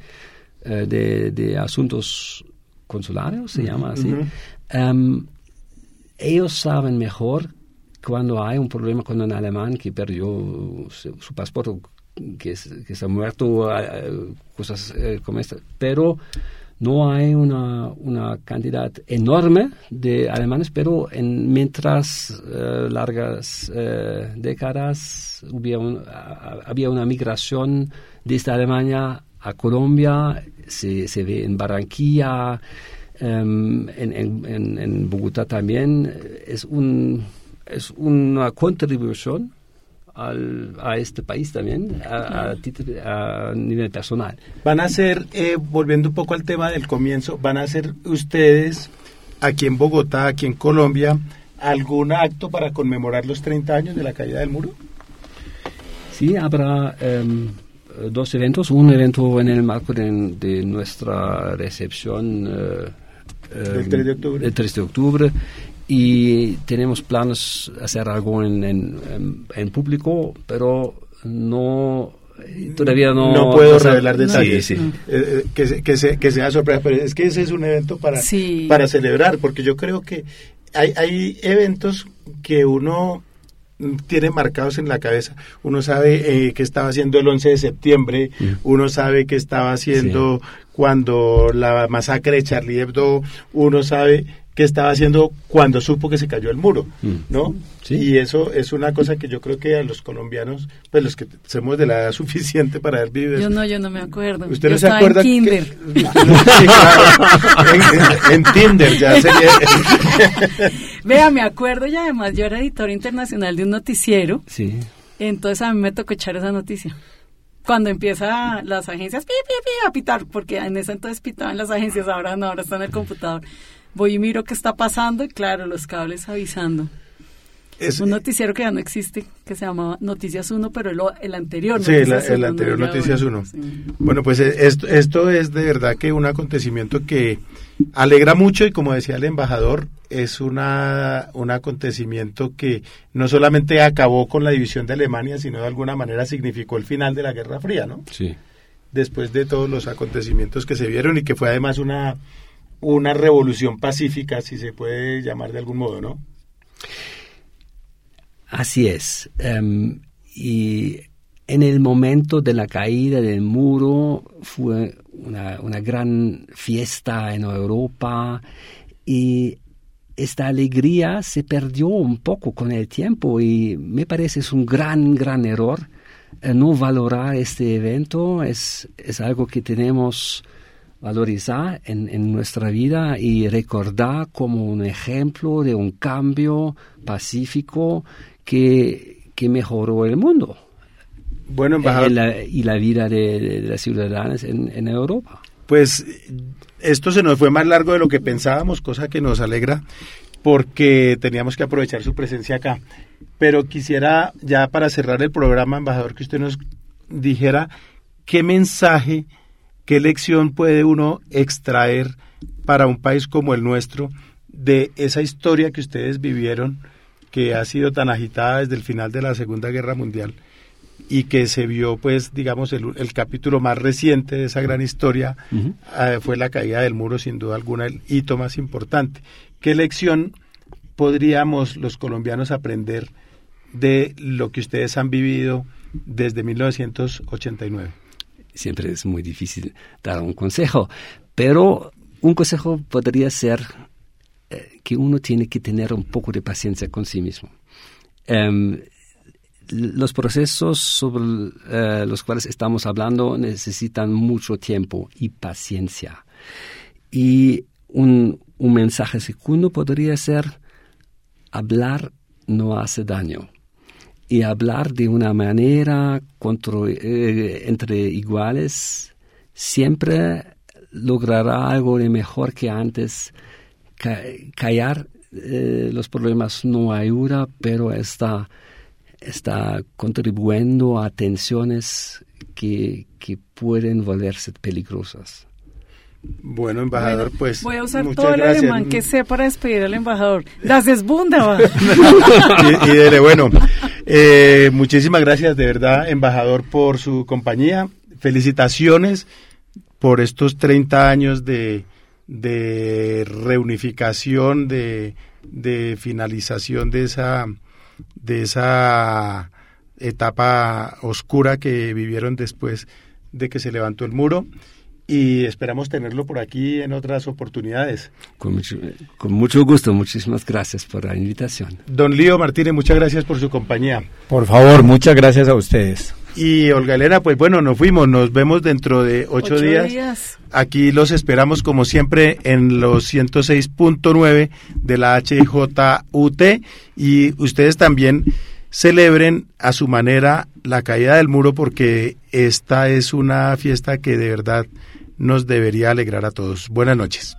de, de asuntos consulares, se llama así. Uh-huh. Um, ellos saben mejor cuando hay un problema con un alemán que perdió su, su pasaporte, que, es, que se ha muerto, cosas eh, como estas. Pero no hay una, una cantidad enorme de alemanes, pero en mientras eh, largas eh, décadas había, un, a, había una migración desde Alemania a Colombia, se, se ve en Barranquilla, Um, en, en, en Bogotá también es, un, es una contribución al, a este país también, a, a, a nivel personal. Van a ser, eh, volviendo un poco al tema del comienzo, van a ser ustedes aquí en Bogotá, aquí en Colombia, algún acto para conmemorar los treinta años de la caída del muro. Sí, habrá um, dos eventos, un evento en el marco de, de nuestra recepción uh, el tres de octubre. El tres de octubre, y tenemos planes hacer algo en, en, en, en público, pero no todavía no no puedo o sea, revelar detalles. Sí, sí. Eh, que, que, se, que sea sorpresa, pero es que ese es un evento para, sí. para celebrar, porque yo creo que hay, hay eventos que uno tiene marcados en la cabeza. Uno sabe eh, qué estaba haciendo el once de septiembre, mm. uno sabe qué estaba haciendo sí. cuando la masacre de Charlie Hebdo, uno sabe qué estaba haciendo cuando supo que se cayó el muro, ¿no? Sí. Y eso es una cosa que yo creo que a los colombianos, pues los que somos de la edad suficiente para haber vivido. Yo no, yo no me acuerdo. ¿Usted yo no se acuerda? En Kinder. Que, sí, claro, en, en, en Tinder ya sería. Vea, me acuerdo, y además yo era editor internacional de un noticiero. Sí. Entonces a mí me tocó echar esa noticia. Cuando empieza las agencias pi, pi, pi, a pitar, porque en ese entonces pitaban las agencias, ahora no, ahora está en el computador. Voy y miro qué está pasando y claro, los cables avisando. Es un noticiero que ya no existe, que se llamaba Noticias uno, pero el, el anterior. Sí, la, el uno, anterior no Noticias uno. Sí. Bueno, pues esto, esto es de verdad que un acontecimiento que alegra mucho y como decía el embajador, es una un acontecimiento que no solamente acabó con la división de Alemania, sino de alguna manera significó el final de la Guerra Fría, ¿no? Sí. Después de todos los acontecimientos que se vieron y que fue además una... una revolución pacífica, si se puede llamar de algún modo, ¿no? Así es. Um, y en el momento de la caída del muro fue una, una gran fiesta en Europa y esta alegría se perdió un poco con el tiempo y me parece es un gran, gran error eh, no valorar este evento. Es, es algo que tenemos valorizar en, en nuestra vida y recordar como un ejemplo de un cambio pacífico que, que mejoró el mundo. Bueno, embajador, y, la, y la vida de, de, de las ciudadanas en, en Europa. Pues esto se nos fue más largo de lo que pensábamos, cosa que nos alegra porque teníamos que aprovechar su presencia acá. Pero quisiera, ya para cerrar el programa, embajador, que usted nos dijera qué mensaje, qué lección puede uno extraer para un país como el nuestro de esa historia que ustedes vivieron, que ha sido tan agitada desde el final de la Segunda Guerra Mundial y que se vio, pues, digamos, el, el capítulo más reciente de esa gran historia, uh-huh. eh, fue la caída del muro, sin duda alguna, el hito más importante. ¿Qué lección podríamos los colombianos aprender de lo que ustedes han vivido desde mil novecientos ochenta y nueve? Siempre es muy difícil dar un consejo, pero un consejo podría ser eh, que uno tiene que tener un poco de paciencia con sí mismo. Um, los procesos sobre uh, los cuales estamos hablando necesitan mucho tiempo y paciencia. Y un, un mensaje segundo podría ser: hablar no hace daño. Y hablar de una manera contra, eh, entre iguales siempre logrará algo de mejor que antes. Ca- callar eh, los problemas no ayuda, pero está, está contribuyendo a tensiones que, que pueden volverse peligrosas. Bueno, embajador, bueno, pues voy a usar muchas todo el gracias. alemán que sé para despedir al embajador. Gracias, Bunda. y, y dele, bueno, eh, muchísimas gracias de verdad, embajador, por su compañía. Felicitaciones por estos treinta años de, de reunificación, de, de finalización de esa, de esa etapa oscura que vivieron después de que se levantó el muro. Y esperamos tenerlo por aquí en otras oportunidades. Con mucho, con mucho gusto, muchísimas gracias por la invitación. Don Lío Martínez, muchas gracias por su compañía. Por favor, muchas gracias a ustedes. Y Olga Elena, pues bueno, nos fuimos, nos vemos dentro de ocho, ocho días. días. Aquí los esperamos como siempre en los ciento seis punto nueve de la H J U T y ustedes también celebren a su manera la caída del muro porque esta es una fiesta que de verdad nos debería alegrar a todos. Buenas noches.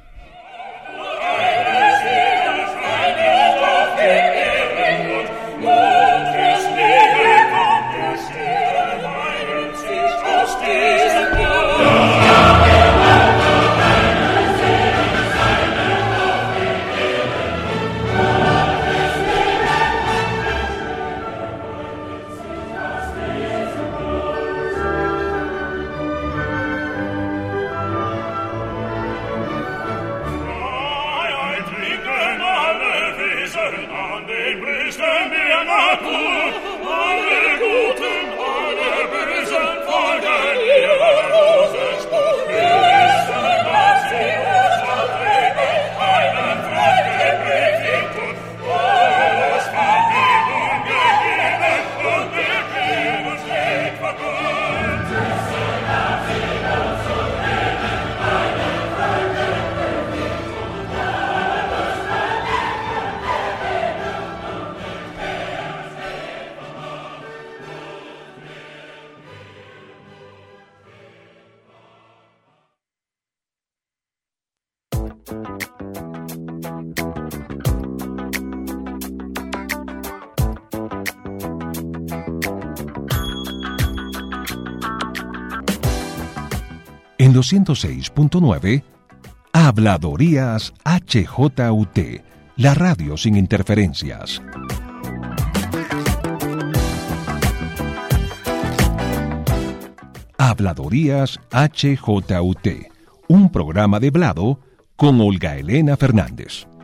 En los ciento seis punto nueve, Habladorías H J U T, la radio sin interferencias. Habladorías H J U T, un programa de Blado con Olga Elena Fernández.